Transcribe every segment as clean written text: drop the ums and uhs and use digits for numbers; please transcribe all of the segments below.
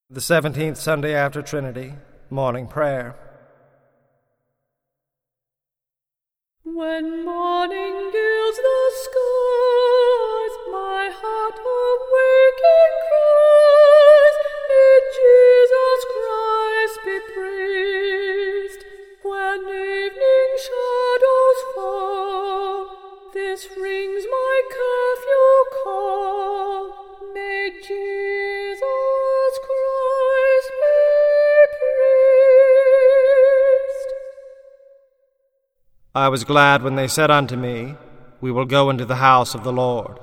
The 17th Sunday after Trinity, Morning Prayer. When morning gilds the skies, my heart awaking cries, may Jesus Christ be praised. When evening shadows fall, this rings my curfew call, may Jesus Christ be praised. I was glad when they said unto me, We will go into the house of the Lord.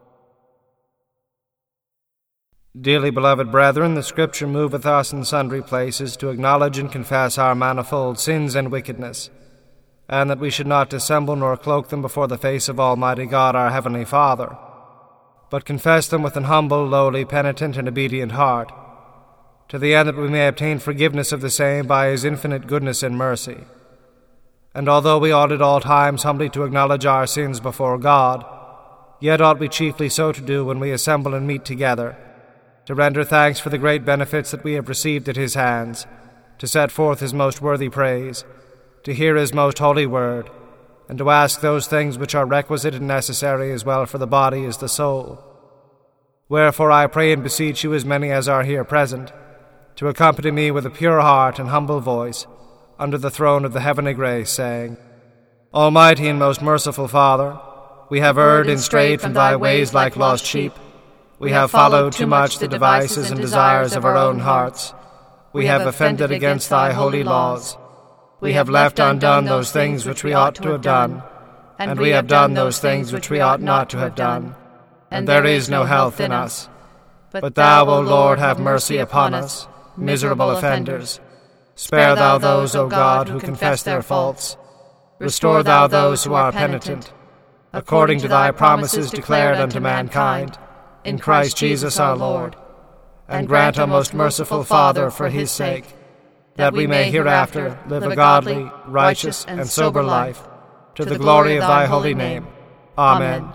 Dearly beloved brethren, the Scripture moveth us in sundry places to acknowledge and confess our manifold sins and wickedness, and that we should not dissemble nor cloak them before the face of Almighty God our Heavenly Father, but confess them with an humble, lowly, penitent, and obedient heart, to the end that we may obtain forgiveness of the same by His infinite goodness and mercy. And although we ought at all times humbly to acknowledge our sins before God, yet ought we chiefly so to do when we assemble and meet together, to render thanks for the great benefits that we have received at His hands, to set forth His most worthy praise, to hear His most holy word, and to ask those things which are requisite and necessary as well for the body as the soul. Wherefore I pray and beseech you, as many as are here present, to accompany me with a pure heart and humble voice under the throne of the heavenly grace, saying, Almighty and most merciful Father, we have erred and strayed from thy ways like lost sheep. We have followed too much the devices and desires of our own hearts. We have offended against thy holy laws. We have left undone those things which we ought to have done, and we have done those things which we ought not to have done. And there is no health in us. But thou, O Lord, have mercy upon us, miserable offenders. Spare thou those, O God, who confess their faults. Restore thou those who are penitent, according to thy promises declared unto mankind, in Christ Jesus our Lord. And grant, O most merciful Father, for His sake, that we may hereafter live a godly, righteous, and sober life, to the glory of thy holy name. Amen.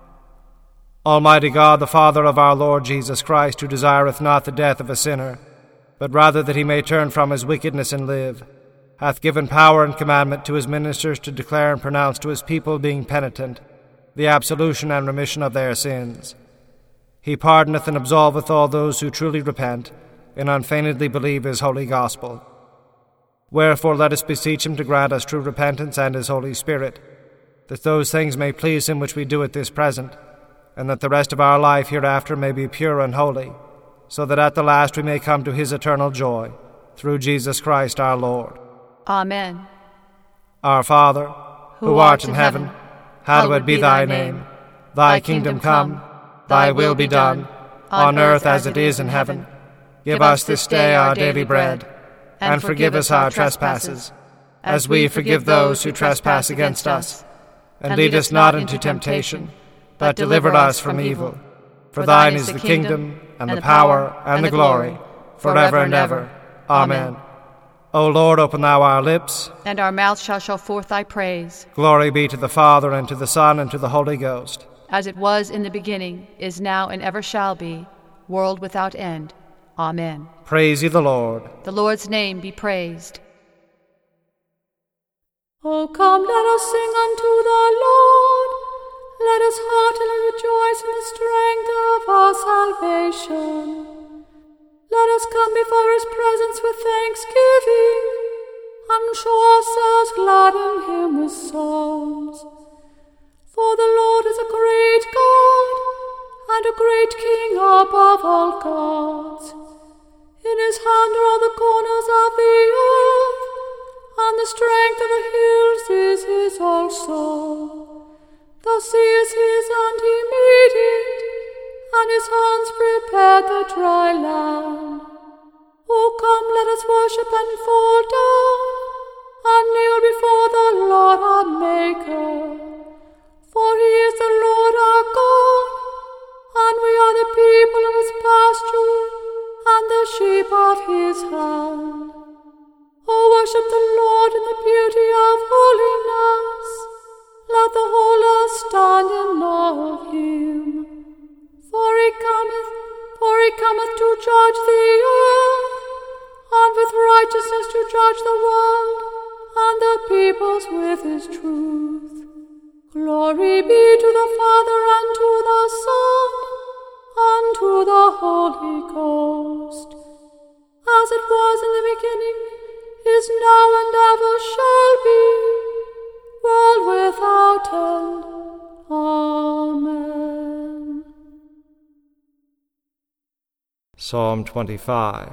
Almighty God, the Father of our Lord Jesus Christ, who desireth not the death of a sinner, but rather that he may turn from his wickedness and live, hath given power and commandment to his ministers to declare and pronounce to his people, being penitent, the absolution and remission of their sins. He pardoneth and absolveth all those who truly repent, and unfeignedly believe his holy gospel. Wherefore let us beseech him to grant us true repentance and his Holy Spirit, that those things may please him which we do at this present, and that the rest of our life hereafter may be pure and holy, so that at the last we may come to his eternal joy, through Jesus Christ our Lord. Amen. Our Father, who art in heaven, hallowed be thy name. Thy kingdom come, thy will be done, on earth as it is in heaven. Give us this day our daily bread, and forgive us our trespasses, as we forgive those who trespass against us. And lead us not into temptation, but deliver us from evil. For thine is the kingdom, and the power, and the glory, forever and ever. Amen. O Lord, open thou our lips, and our mouths shall show forth thy praise. Glory be to the Father, and to the Son, and to the Holy Ghost. As it was in the beginning, is now, and ever shall be, world without end. Amen. Praise ye the Lord. The Lord's name be praised. O come, let us sing unto the Lord. Let us heartily rejoice in the strength of our salvation. Let us come before his presence with thanksgiving, and show ourselves glad in him with psalms. For the Lord is a great God, and a great King above all gods. In his hand are all the corners of the earth, and the strength of the hills is his also. The sea is his, and he made it, and his hands prepared the dry land. O come, let us worship and fall down, and kneel before the Lord our Maker. For he is the Lord our God, and we are the people of his pasture, and the sheep of his hand. O worship the Lord in the beauty of holiness. Let the whole earth stand in awe of him. For he cometh, for he he cometh to judge the earth, and with righteousness to judge the world, and the peoples with his truth. Glory be to the Father, and to the Son, and to the Holy Ghost, as it was in the beginning, is now, and ever shall be, world without end. Amen. Psalm 25.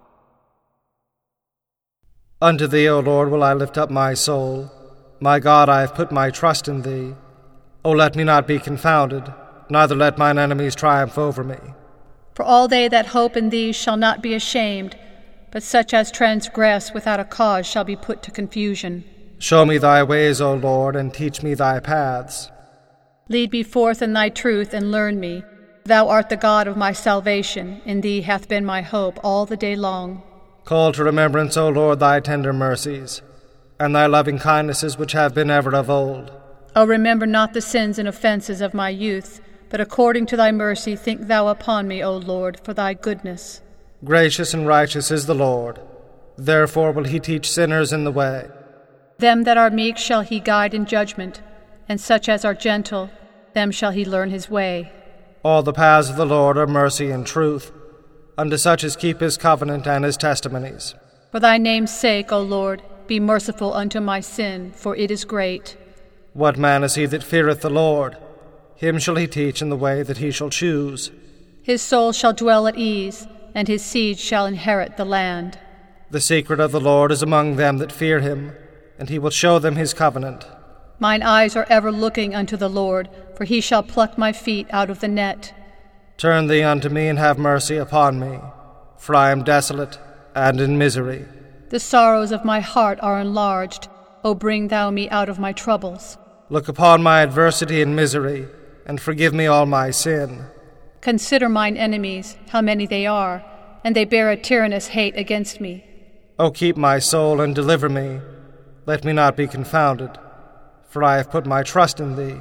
Unto thee, O Lord, will I lift up my soul. My God, I have put my trust in thee. O let me not be confounded, neither let mine enemies triumph over me. For all they that hope in thee shall not be ashamed, but such as transgress without a cause shall be put to confusion. Show me thy ways, O Lord, and teach me thy paths. Lead me forth in thy truth, and learn me. Thou art the God of my salvation. In thee hath been my hope all the day long. Call to remembrance, O Lord, thy tender mercies, and thy loving kindnesses which have been ever of old. O remember not the sins and offences of my youth, but according to thy mercy think thou upon me, O Lord, for thy goodness. Gracious and righteous is the Lord. Therefore will he teach sinners in the way. Them that are meek shall he guide in judgment, and such as are gentle, them shall he learn his way. All the paths of the Lord are mercy and truth, unto such as keep his covenant and his testimonies. For thy name's sake, O Lord, be merciful unto my sin, for it is great. What man is he that feareth the Lord? Him shall he teach in the way that he shall choose. His soul shall dwell at ease, and his seed shall inherit the land. The secret of the Lord is among them that fear him, and he will show them his covenant. Mine eyes are ever looking unto the Lord, for he shall pluck my feet out of the net. Turn thee unto me, and have mercy upon me, for I am desolate and in misery. The sorrows of my heart are enlarged. O bring thou me out of my troubles. Look upon my adversity and misery, and forgive me all my sin. Consider mine enemies, how many they are, and they bear a tyrannous hate against me. O keep my soul and deliver me. Let me not be confounded, for I have put my trust in thee.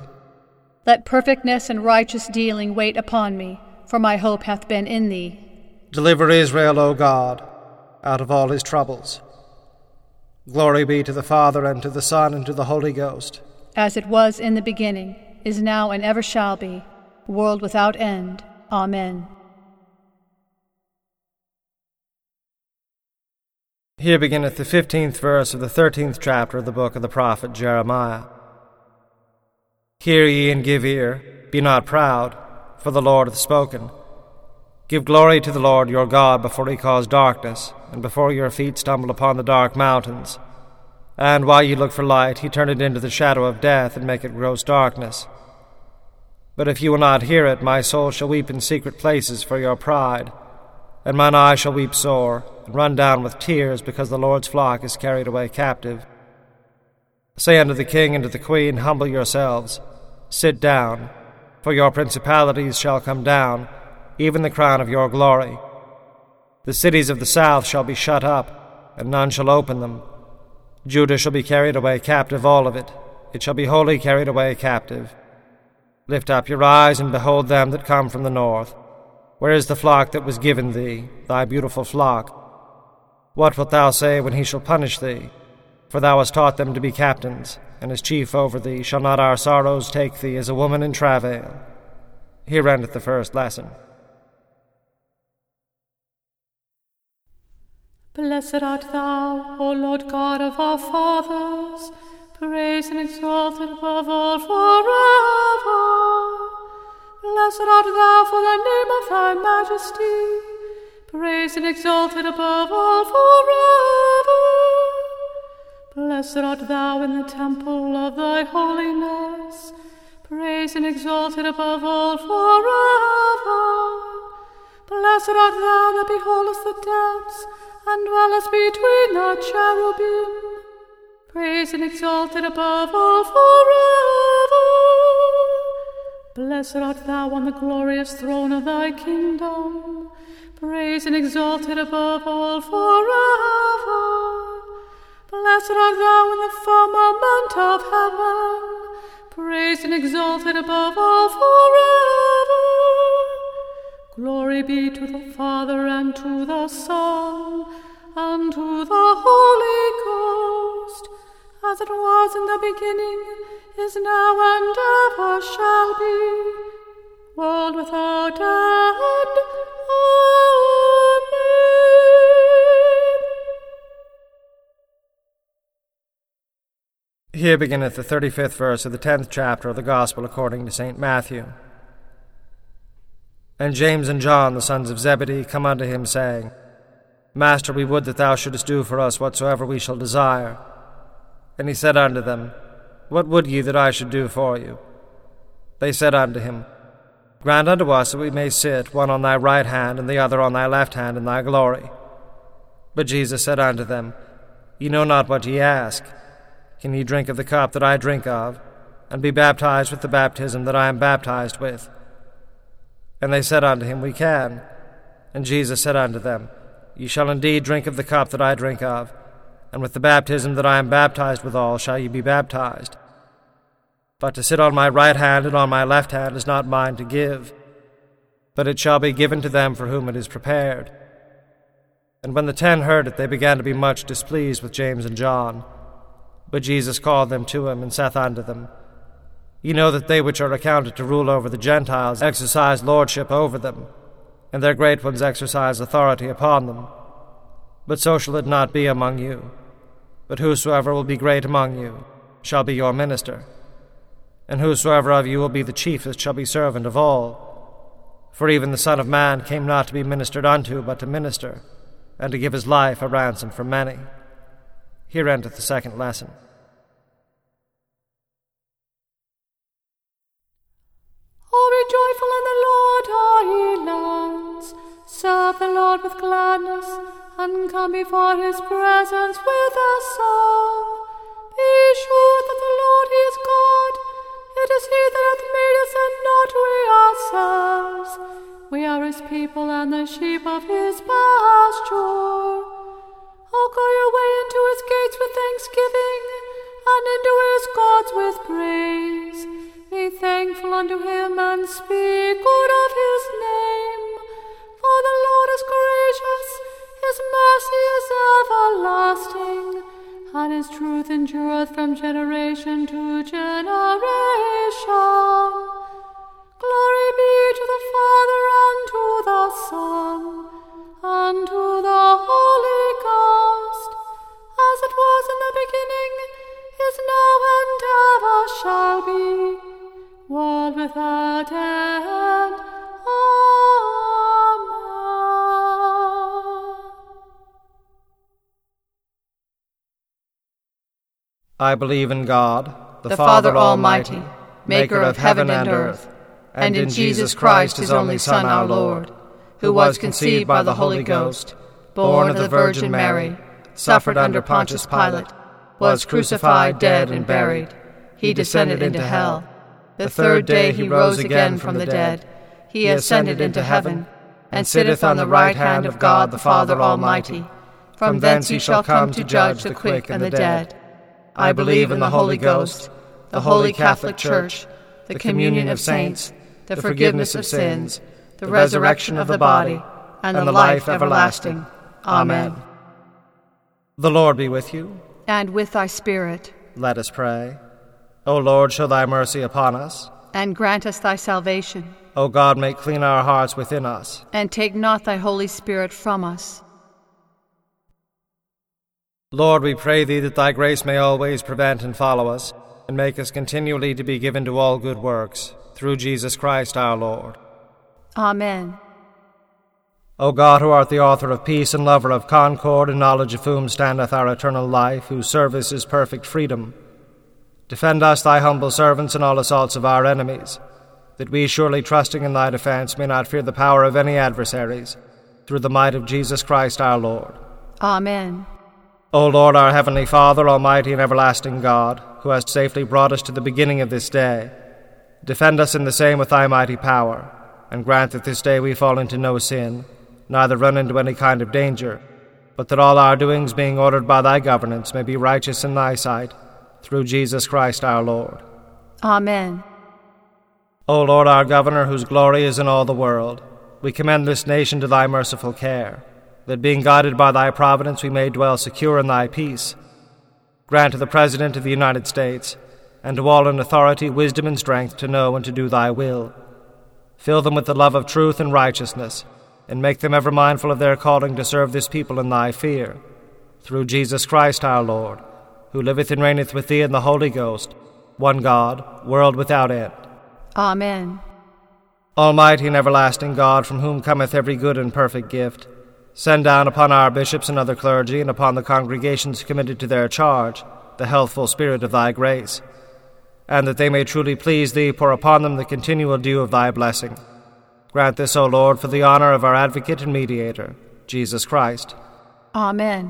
Let perfectness and righteous dealing wait upon me, for my hope hath been in thee. Deliver Israel, O God, out of all his troubles. Glory be to the Father, and to the Son, and to the Holy Ghost. As it was in the beginning, is now, and ever shall be, world without end. Amen. Here beginneth the 15th verse of the 13th chapter of the book of the prophet Jeremiah. Hear ye and give ear, be not proud, for the Lord hath spoken. Give glory to the Lord your God before he cause darkness, and before your feet stumble upon the dark mountains. And while ye look for light, he turn it into the shadow of death, and make it gross darkness. But if you will not hear it, my soul shall weep in secret places for your pride, and mine eye shall weep sore, and run down with tears, because the Lord's flock is carried away captive. Say unto the king and to the queen, Humble yourselves, sit down, for your principalities shall come down, even the crown of your glory. The cities of the south shall be shut up, and none shall open them. Judah shall be carried away captive, all of it. It shall be wholly carried away captive. Lift up your eyes, and behold them that come from the north. Where is the flock that was given thee, thy beautiful flock? What wilt thou say when he shall punish thee? For thou hast taught them to be captains, and as chief over thee. Shall not our sorrows take thee as a woman in travail? Here endeth the first lesson. Blessed art thou, O Lord God of our fathers, praised and exalted above all forever. Blessed art thou for the name of thy majesty, praised and exalted above all forever. Blessed art thou in the temple of thy holiness, praised and exalted above all forever. Blessed art thou that beholdest the depths, and dwellest between the cherubim, praised and exalted above all forever. Blessed art thou on the glorious throne of thy kingdom, praised and exalted above all forever. Blessed art thou in the firmament of heaven, praised and exalted above all forever. Glory be to the Father, and to the Son, and to the Holy Ghost, as it was in the beginning, is now, and ever shall be, world without end. Amen. Here beginneth the 35th verse of the 10th chapter of the Gospel according to St. Matthew. And James and John, the sons of Zebedee, come unto him, saying, Master, we would that thou shouldest do for us whatsoever we shall desire. And he said unto them, What would ye that I should do for you? They said unto him, Grant unto us that we may sit, one on thy right hand, and the other on thy left hand, in thy glory. But Jesus said unto them, Ye know not what ye ask. Can ye drink of the cup that I drink of, and be baptized with the baptism that I am baptized with? And they said unto him, We can. And Jesus said unto them, Ye shall indeed drink of the cup that I drink of, and with the baptism that I am baptized withal shall ye be baptized. But to sit on my right hand and on my left hand is not mine to give, but it shall be given to them for whom it is prepared. And when the 10 heard it, they began to be much displeased with James and John. But Jesus called them to him, and saith unto them, Ye know that they which are accounted to rule over the Gentiles exercise lordship over them, and their great ones exercise authority upon them. But so shall it not be among you. But whosoever will be great among you shall be your minister. And whosoever of you will be the chiefest shall be servant of all. For even the Son of Man came not to be ministered unto, but to minister, and to give his life a ransom for many. Here endeth the second lesson. Oh, be joyful in the Lord, all ye lands. Serve the Lord with gladness, and come before his presence with a song. Be sure that the Lord he is God. It is he that hath made us, and not we ourselves. We are his people, and the sheep of his pasture. Oh, go your way into his gates with thanksgiving, and into his courts with praise. Be thankful unto him, and speak good of his name. For the Lord is gracious, his mercy is everlasting, and his truth endureth from generation to generation. Glory be to the Father, and to the Son, and to the Holy Ghost, as it was in the beginning, is now, and ever shall be, world without end. Amen. I believe in God, the Father Almighty, maker of heaven and earth, and in Jesus Christ, his only Son, our Lord, who was conceived by the Holy Ghost, born of the Virgin Mary, suffered under Pontius Pilate, was crucified, dead, and buried. He descended into hell. The third day he rose again from the dead. He ascended into heaven, and sitteth on the right hand of God the Father Almighty. From thence he shall come to judge the quick and the dead. I believe in the Holy Ghost, the Holy Catholic Church, the communion of saints, the forgiveness of sins, the resurrection of the body, and the life everlasting. Amen. The Lord be with you. And with thy spirit. Let us pray. O Lord, show thy mercy upon us. And grant us thy salvation. O God, make clean our hearts within us. And take not thy Holy Spirit from us. Lord, we pray thee that thy grace may always prevent and follow us, and make us continually to be given to all good works, through Jesus Christ our Lord. Amen. O God, who art the author of peace and lover of concord, in knowledge of whom standeth our eternal life, whose service is perfect freedom, defend us, thy humble servants, in all assaults of our enemies, that we, surely trusting in thy defense, may not fear the power of any adversaries, through the might of Jesus Christ our Lord. Amen. O Lord, our heavenly Father, almighty and everlasting God, who hast safely brought us to the beginning of this day, defend us in the same with thy mighty power, and grant that this day we fall into no sin, neither run into any kind of danger, but that all our doings, being ordered by thy governance, may be righteous in thy sight, through Jesus Christ our Lord. Amen. O Lord, our Governor, whose glory is in all the world, we commend this nation to thy merciful care, that being guided by thy providence we may dwell secure in thy peace. Grant to the President of the United States, and to all in authority, wisdom and strength to know and to do thy will. Fill them with the love of truth and righteousness, and make them ever mindful of their calling to serve this people in thy fear. Through Jesus Christ our Lord, who liveth and reigneth with thee in the Holy Ghost, one God, world without end. Amen. Almighty and everlasting God, from whom cometh every good and perfect gift, send down upon our bishops and other clergy, and upon the congregations committed to their charge, the healthful spirit of thy grace, and that they may truly please thee, pour upon them the continual dew of thy blessing. Grant this, O Lord, for the honor of our advocate and mediator, Jesus Christ. Amen.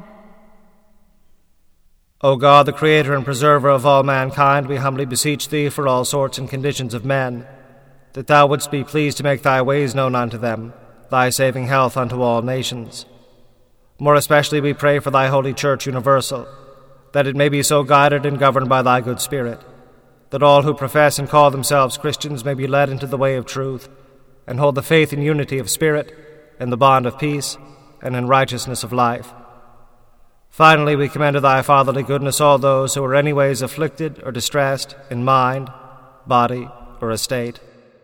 O God, the Creator and Preserver of all mankind, we humbly beseech thee for all sorts and conditions of men, that thou wouldst be pleased to make thy ways known unto them, thy saving health unto all nations. More especially we pray for thy holy Church universal, that it may be so guided and governed by thy good Spirit, that all who profess and call themselves Christians may be led into the way of truth, and hold the faith in unity of spirit, in the bond of peace, and in righteousness of life. Finally, we commend to thy fatherly goodness all those who are anyways afflicted or distressed in mind, body, or estate.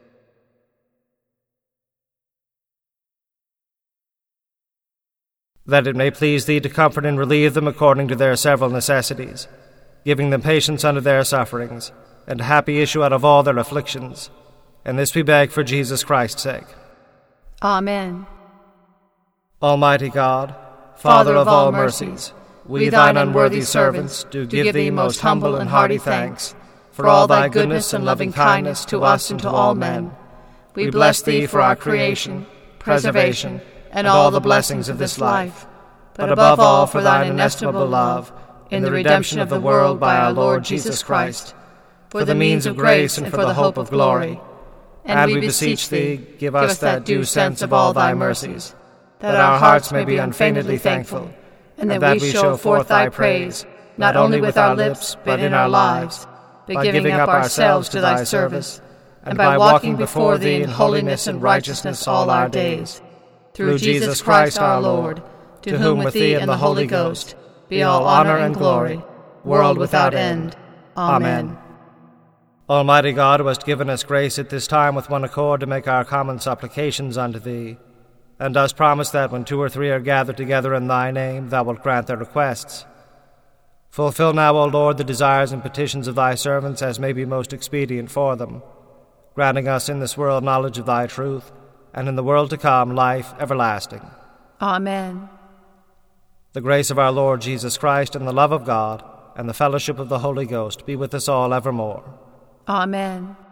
That it may please thee to comfort and relieve them according to their several necessities, giving them patience under their sufferings, and a happy issue out of all their afflictions. And this we beg for Jesus Christ's sake. Amen. Almighty God, Father of all mercies, we thine unworthy servants do give thee most humble and hearty thanks for all thy goodness and loving kindness to us and to all men. We bless thee for our creation, preservation, and all the blessings of this life, but above all for thine inestimable love in the redemption of the world by our Lord Jesus Christ, for the means of grace and for the hope of glory. And we beseech thee, give us that due sense of all thy mercies, that our hearts may be unfeignedly thankful, and that we show forth thy praise, not only with our lips, but in our lives, by giving up ourselves to thy service, and by walking before thee in holiness and righteousness all our days. Through Jesus Christ our Lord, to whom with thee and the Holy Ghost be all honor and glory, world without end. Amen. Almighty God, who hast given us grace at this time with one accord to make our common supplications unto thee, and dost promise that when 2 or 3 are gathered together in thy name, thou wilt grant their requests. Fulfill now, O Lord, the desires and petitions of thy servants as may be most expedient for them, granting us in this world knowledge of thy truth, and in the world to come life everlasting. Amen. The grace of our Lord Jesus Christ, and the love of God, and the fellowship of the Holy Ghost be with us all evermore. Amen.